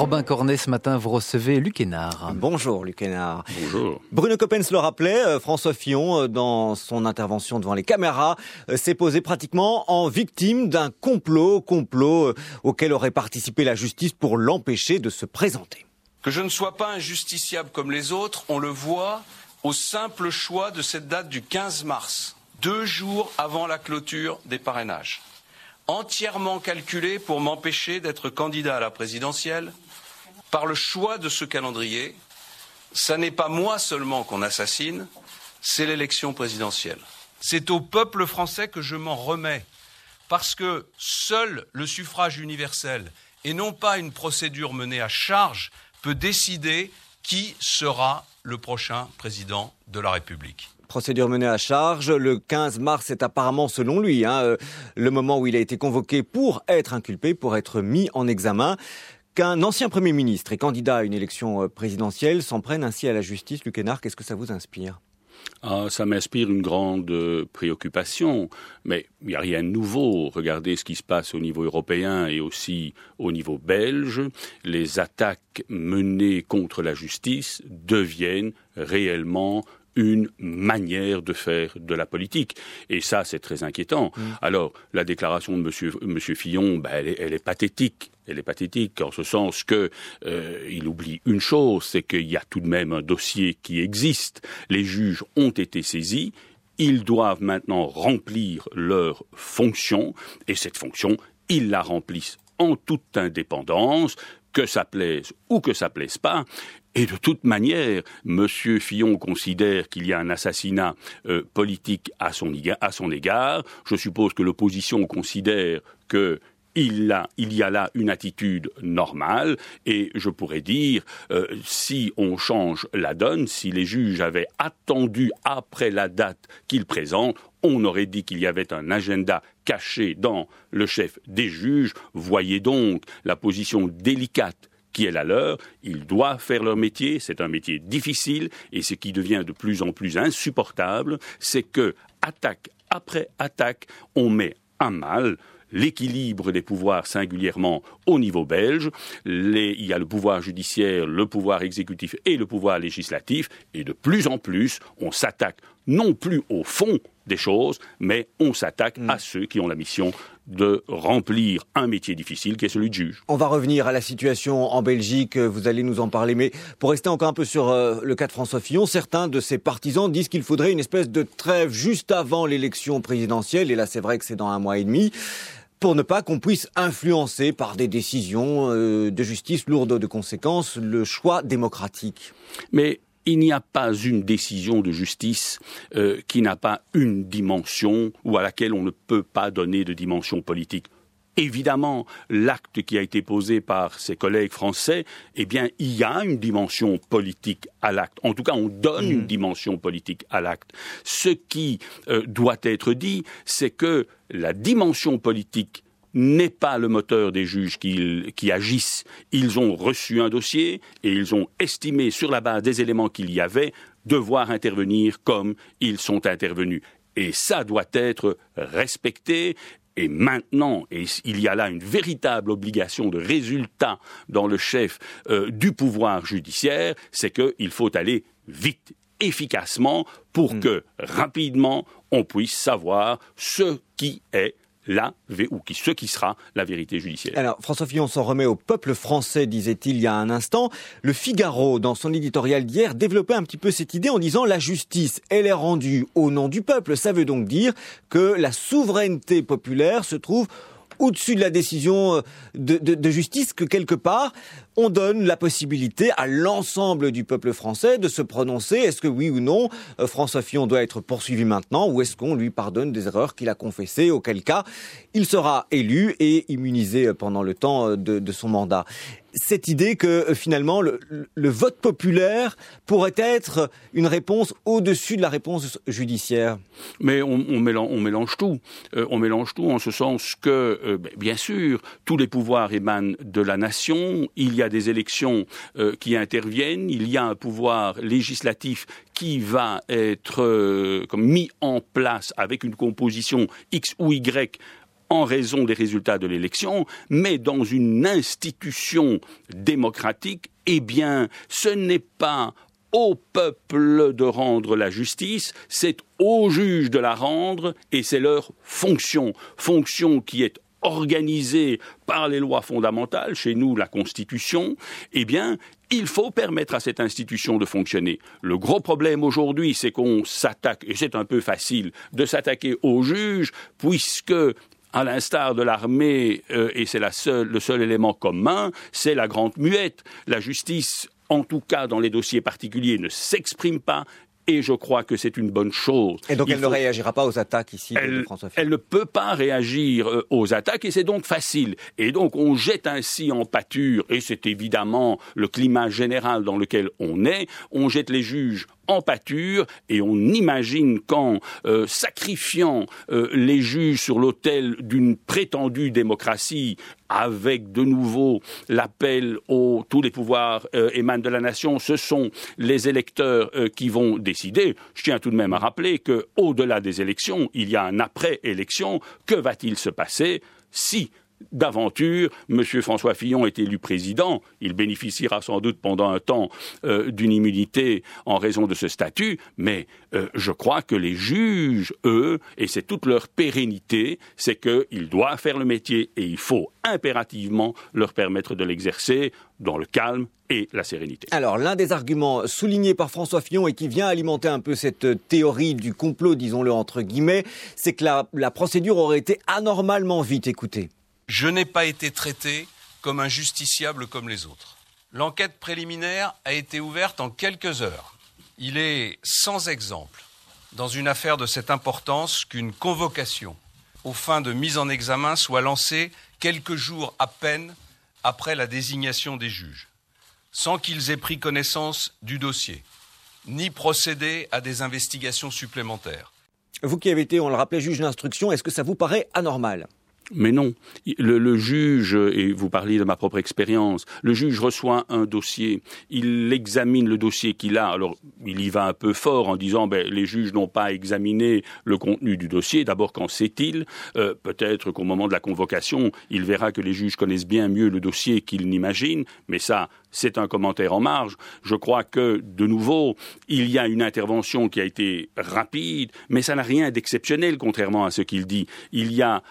Robin Cornet, ce matin, vous recevez Luc Hénard. Bonjour Luc Hénard. Bonjour. Bruno Coppens le rappelait, François Fillon, dans son intervention devant les caméras, s'est posé pratiquement en victime d'un complot auquel aurait participé la justice pour l'empêcher de se présenter. Que je ne sois pas injusticiable comme les autres, on le voit au simple choix de cette date du 15 mars, 2 jours avant la clôture des parrainages. Entièrement calculé pour m'empêcher d'être candidat à la présidentielle. Par le choix de ce calendrier, ça n'est pas moi seulement qu'on assassine, c'est l'élection présidentielle. C'est au peuple français que je m'en remets, parce que seul le suffrage universel, et non pas une procédure menée à charge, peut décider qui sera le prochain président de la République. Procédure menée à charge. Le 15 mars est apparemment, selon lui, le moment où il a été convoqué pour être inculpé, pour être mis en examen. Qu'un ancien Premier ministre et candidat à une élection présidentielle s'en prenne ainsi à la justice, Luc Hénard, qu'est-ce que ça vous inspire ? Ça m'inspire une grande préoccupation, mais il n'y a rien de nouveau. Regardez ce qui se passe au niveau européen et aussi au niveau belge. Les attaques menées contre la justice deviennent réellement une manière de faire de la politique. Et ça, c'est très inquiétant. Alors, la déclaration de monsieur Fillon, elle est pathétique. Elle est pathétique en ce sens que il oublie une chose, c'est qu'il y a tout de même un dossier qui existe. Les juges ont été saisis. Ils doivent maintenant remplir leur fonction. Et cette fonction, ils la remplissent en toute indépendance, que ça plaise ou que ça plaise pas. Et de toute manière, monsieur Fillon considère qu'il y a un assassinat politique à son égard. Je suppose que l'opposition considère que il y a là une attitude normale, et je pourrais dire, si on change la donne, si les juges avaient attendu après la date qu'ils présentent, on aurait dit qu'il y avait un agenda caché dans le chef des juges. Voyez donc la position délicate qui est la leur. Ils doivent faire leur métier, c'est un métier difficile, et ce qui devient de plus en plus insupportable, c'est que, attaque après attaque, on met à mal l'équilibre des pouvoirs, singulièrement au niveau belge. Il y a le pouvoir judiciaire, le pouvoir exécutif et le pouvoir législatif, et de plus en plus, on s'attaque non plus au fond des choses, mais on s'attaque à ceux qui ont la mission de remplir un métier difficile qui est celui de juge. On va revenir à la situation en Belgique, vous allez nous en parler, mais pour rester encore un peu sur le cas de François Fillon, certains de ses partisans disent qu'il faudrait une espèce de trêve juste avant l'élection présidentielle, et là c'est vrai que c'est dans 1 mois et demi, pour ne pas qu'on puisse influencer par des décisions de justice lourdes de conséquences le choix démocratique. Mais il n'y a pas une décision de justice qui n'a pas une dimension ou à laquelle on ne peut pas donner de dimension politique. Évidemment, l'acte qui a été posé par ses collègues français, il y a une dimension politique à l'acte. En tout cas, on donne une dimension politique à l'acte. Ce qui doit être dit, c'est que la dimension politique n'est pas le moteur des juges qui agissent. Ils ont reçu un dossier et ils ont estimé, sur la base des éléments qu'il y avait, devoir intervenir comme ils sont intervenus. Et ça doit être respecté. Et maintenant, il y a là une véritable obligation de résultat dans le chef du pouvoir judiciaire, c'est qu'il faut aller vite, efficacement, pour que rapidement on puisse savoir ce qui est ce qui sera la vérité judiciaire. Alors, François Fillon s'en remet au peuple français, disait-il il y a un instant. Le Figaro, dans son éditorial d'hier, développait un petit peu cette idée en disant la justice, elle est rendue au nom du peuple. Ça veut donc dire que la souveraineté populaire se trouve au-dessus de la décision de justice, que quelque part, on donne la possibilité à l'ensemble du peuple français de se prononcer. Est-ce que oui ou non, François Fillon doit être poursuivi maintenant, ou est-ce qu'on lui pardonne des erreurs qu'il a confessées, auquel cas il sera élu et immunisé pendant le temps de son mandat. Cette idée que finalement le vote populaire pourrait être une réponse au-dessus de la réponse judiciaire. Mais on mélange tout. On mélange tout en ce sens que, bien sûr, tous les pouvoirs émanent de la nation. Il y a des élections qui interviennent. Il y a un pouvoir législatif qui va être mis en place avec une composition X ou Y en raison des résultats de l'élection, mais dans une institution démocratique, eh bien, ce n'est pas au peuple de rendre la justice, c'est aux juges de la rendre, et c'est leur fonction qui est organisée par les lois fondamentales, chez nous la Constitution, eh bien, il faut permettre à cette institution de fonctionner. Le gros problème aujourd'hui, c'est qu'on s'attaque, et c'est un peu facile, de s'attaquer aux juges, puisque à l'instar de l'armée, et c'est le seul élément commun, c'est la grande muette. La justice, en tout cas dans les dossiers particuliers, ne s'exprime pas. Et je crois que c'est une bonne chose. Et donc elle ne réagira pas aux attaques ici de François Fillon. Elle ne peut pas réagir aux attaques et c'est donc facile. Et donc on jette ainsi en pâture, et c'est évidemment le climat général dans lequel on est, on jette les juges en pâture et on imagine qu'en sacrifiant les juges sur l'autel d'une prétendue démocratie, avec de nouveau l'appel où tous les pouvoirs émanent de la nation, ce sont les électeurs qui vont décider. Je tiens tout de même à rappeler qu'au-delà des élections, il y a un après-élection. Que va-t-il se passer si d'aventure, M. François Fillon est élu président, il bénéficiera sans doute pendant un temps d'une immunité en raison de ce statut, mais je crois que les juges, eux, et c'est toute leur pérennité, c'est qu'ils doivent faire le métier et il faut impérativement leur permettre de l'exercer dans le calme et la sérénité. Alors, l'un des arguments soulignés par François Fillon et qui vient alimenter un peu cette théorie du complot, disons-le entre guillemets, c'est que la procédure aurait été anormalement vite. Écoutez. Je n'ai pas été traité comme un justiciable comme les autres. L'enquête préliminaire a été ouverte en quelques heures. Il est sans exemple, dans une affaire de cette importance, qu'une convocation aux fins de mise en examen soit lancée quelques jours à peine après la désignation des juges, sans qu'ils aient pris connaissance du dossier, ni procédé à des investigations supplémentaires. Vous qui avez été, on le rappelait, juge d'instruction, est-ce que ça vous paraît anormal ? Mais non, le juge, et vous parliez de ma propre expérience, le juge reçoit un dossier, il examine le dossier qu'il a, alors il y va un peu fort en disant les juges n'ont pas examiné le contenu du dossier, d'abord qu'en sait-il, peut-être qu'au moment de la convocation, il verra que les juges connaissent bien mieux le dossier qu'il n'imagine, mais ça, c'est un commentaire en marge. Je crois que, de nouveau, il y a une intervention qui a été rapide, mais ça n'a rien d'exceptionnel, contrairement à ce qu'il dit. Il y a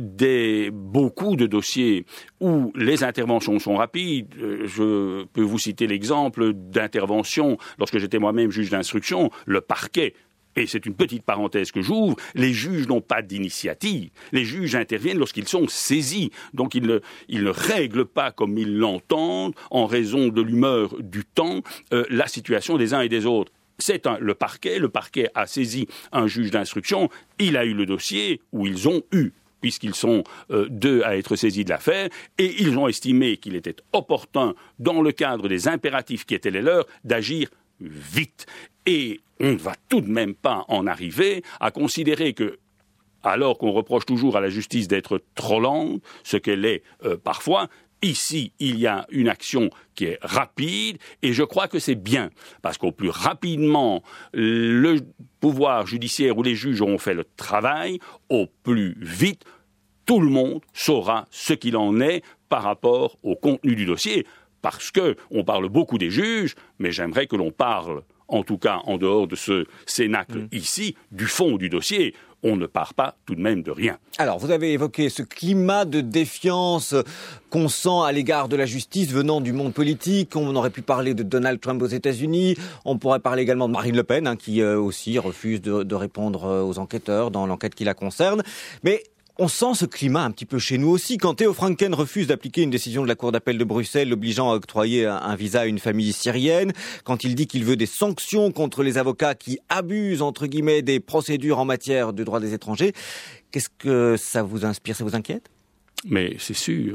beaucoup de dossiers où les interventions sont rapides. Je peux vous citer l'exemple d'intervention, lorsque j'étais moi-même juge d'instruction, le parquet. Et c'est une petite parenthèse que j'ouvre, les juges n'ont pas d'initiative. Les juges interviennent lorsqu'ils sont saisis. Donc ils ne règlent pas comme ils l'entendent, en raison de l'humeur du temps, la situation des uns et des autres. C'est le parquet a saisi un juge d'instruction, il a eu le dossier, ou ils ont eu, puisqu'ils sont deux à être saisis de l'affaire, et ils ont estimé qu'il était opportun, dans le cadre des impératifs qui étaient les leurs, d'agir vite. Et on ne va tout de même pas en arriver à considérer que, alors qu'on reproche toujours à la justice d'être trop lente, ce qu'elle est parfois, ici, il y a une action qui est rapide, et je crois que c'est bien, parce qu'au plus rapidement le pouvoir judiciaire ou les juges auront fait le travail, au plus vite, tout le monde saura ce qu'il en est par rapport au contenu du dossier, parce qu'on parle beaucoup des juges, mais j'aimerais que l'on parle, en tout cas en dehors de ce cénacle ici, du fond du dossier. On ne part pas tout de même de rien. Alors, vous avez évoqué ce climat de défiance qu'on sent à l'égard de la justice venant du monde politique. On aurait pu parler de Donald Trump aux États-Unis. On pourrait parler également de Marine Le Pen, qui aussi refuse de répondre aux enquêteurs dans l'enquête qui la concerne. Mais on sent ce climat un petit peu chez nous aussi. Quand Theo Franken refuse d'appliquer une décision de la Cour d'appel de Bruxelles l'obligeant à octroyer un visa à une famille syrienne, quand il dit qu'il veut des sanctions contre les avocats qui abusent, entre guillemets, des procédures en matière de droit des étrangers, qu'est-ce que ça vous inspire, ça vous inquiète ? Mais c'est sûr,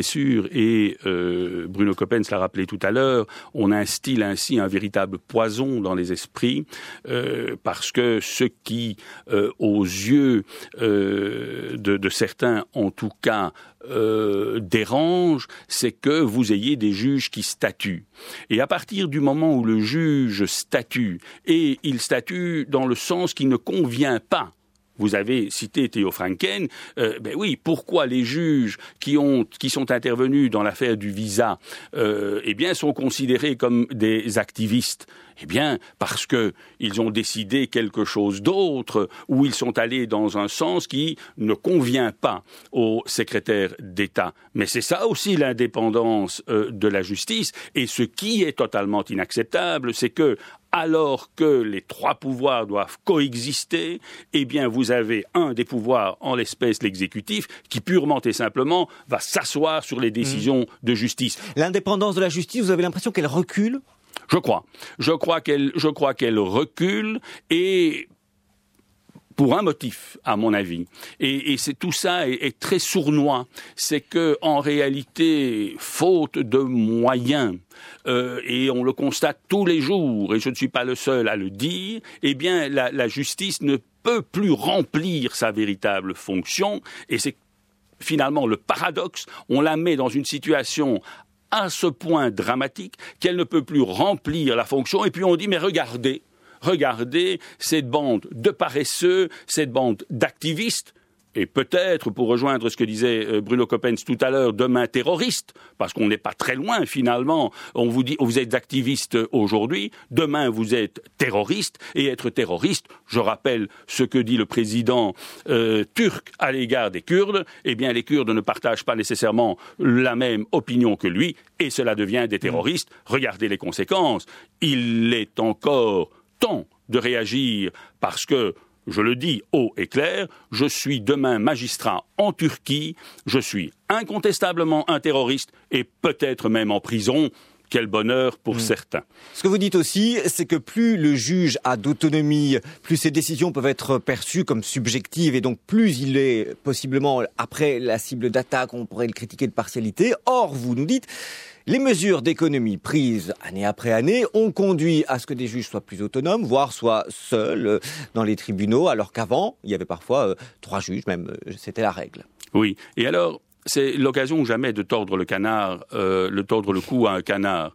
et Bruno Coppens l'a rappelé tout à l'heure, on instille ainsi un véritable poison dans les esprits, parce que ce qui, aux yeux de certains en tout cas, dérange, c'est que vous ayez des juges qui statuent. Et à partir du moment où le juge statue, et il statue dans le sens qui ne convient pas, Vous avez cité Theo Franken. Ben oui, pourquoi les juges qui sont intervenus dans l'affaire du visa, eh bien, sont considérés comme des activistes? Eh bien, parce que ils ont décidé quelque chose d'autre, ou ils sont allés dans un sens qui ne convient pas au secrétaire d'État. Mais c'est ça aussi l'indépendance de la justice. Et ce qui est totalement inacceptable, c'est que, alors que les trois pouvoirs doivent coexister, eh bien, vous avez un des pouvoirs, en l'espèce l'exécutif, qui purement et simplement va s'asseoir sur les décisions de justice. L'indépendance de la justice, vous avez l'impression qu'elle recule ? Je crois qu'elle recule, et pour un motif, à mon avis. Et tout ça est très sournois. C'est que, en réalité, faute de moyens, et on le constate tous les jours, et je ne suis pas le seul à le dire, eh bien, la justice ne peut plus remplir sa véritable fonction, et c'est finalement le paradoxe. On la met dans une situation à ce point dramatique qu'elle ne peut plus remplir la fonction, et puis on dit, mais regardez cette bande de paresseux, cette bande d'activistes, et peut-être, pour rejoindre ce que disait Bruno Coppens tout à l'heure, demain terroristes, parce qu'on n'est pas très loin finalement. On vous dit, vous êtes activiste aujourd'hui, demain vous êtes terroriste, et être terroriste, je rappelle ce que dit le président turc à l'égard des Kurdes, eh bien les Kurdes ne partagent pas nécessairement la même opinion que lui, et cela devient des terroristes. Regardez les conséquences. Il est encore temps de réagir, parce que, je le dis haut et clair, je suis demain magistrat en Turquie, je suis incontestablement un terroriste, et peut-être même en prison. Quel bonheur pour certains. Ce que vous dites aussi, c'est que plus le juge a d'autonomie, plus ses décisions peuvent être perçues comme subjectives, et donc plus il est possiblement, après la cible d'attaque, on pourrait le critiquer de partialité. Or, vous nous dites, les mesures d'économie prises année après année ont conduit à ce que des juges soient plus autonomes, voire soient seuls dans les tribunaux, alors qu'avant, il y avait parfois 3 juges, même, c'était la règle. Oui, et alors, c'est l'occasion ou jamais de tordre le cou à un canard.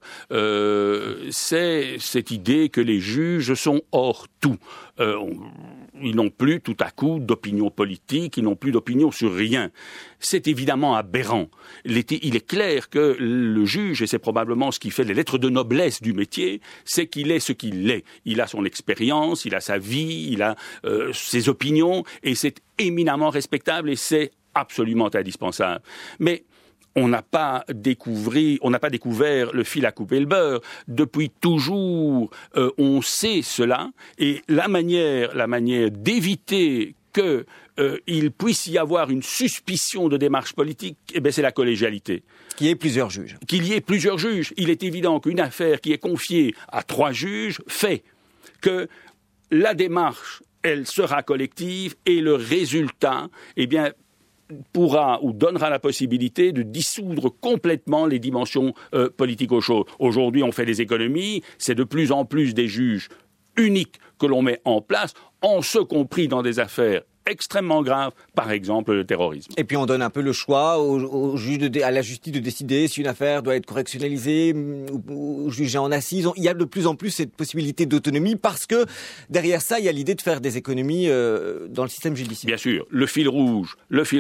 C'est cette idée que les juges sont hors tout. Ils n'ont plus tout à coup d'opinion politique, ils n'ont plus d'opinion sur rien. C'est évidemment aberrant. Il est clair que le juge, et c'est probablement ce qui fait les lettres de noblesse du métier, c'est qu'il est ce qu'il est. Il a son expérience, il a sa vie, il a ses opinions, et c'est éminemment respectable, et c'est absolument indispensable. Mais on n'a pas découvert le fil à couper le beurre. Depuis toujours, on sait cela, et la manière d'éviter qu'il puisse y avoir une suspicion de démarche politique, eh bien, c'est la collégialité. Qu'il y ait plusieurs juges. Il est évident qu'une affaire qui est confiée à 3 juges fait que la démarche, elle sera collective, et le résultat, eh bien, pourra ou donnera la possibilité de dissoudre complètement les dimensions politiques aux choses. Aujourd'hui, on fait des économies, c'est de plus en plus des juges uniques que l'on met en place, en ce compris dans des affaires extrêmement graves, par exemple le terrorisme. Et puis on donne un peu le choix au juge à la justice de décider si une affaire doit être correctionnalisée ou jugée en assises. Il y a de plus en plus cette possibilité d'autonomie, parce que derrière ça, il y a l'idée de faire des économies dans le système judiciaire. Bien sûr, le fil rouge,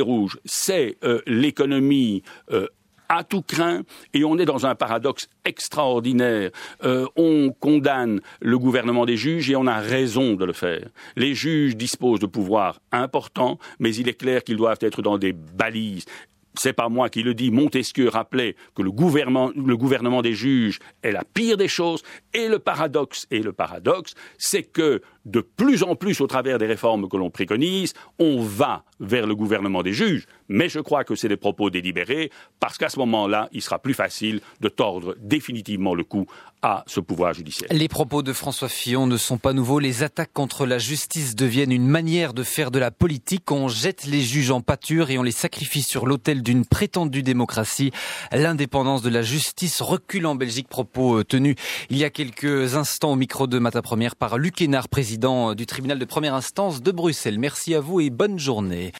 c'est l'économie à tout craint, et on est dans un paradoxe extraordinaire. On condamne le gouvernement des juges, et on a raison de le faire. Les juges disposent de pouvoirs importants, mais il est clair qu'ils doivent être dans des balises. C'est pas moi qui le dis, Montesquieu rappelait que le gouvernement des juges est la pire des choses, et le paradoxe, c'est que de plus en plus, au travers des réformes que l'on préconise, on va vers le gouvernement des juges. Mais je crois que c'est des propos délibérés, parce qu'à ce moment-là, il sera plus facile de tordre définitivement le cou à ce pouvoir judiciaire. Les propos de François Fillon ne sont pas nouveaux. Les attaques contre la justice deviennent une manière de faire de la politique. On jette les juges en pâture et on les sacrifie sur l'autel d'une prétendue démocratie. L'indépendance de la justice recule en Belgique. Propos tenus il y a quelques instants au micro de Matin Première par Luc Hénard, président du tribunal de première instance de Bruxelles. Merci à vous et bonne journée.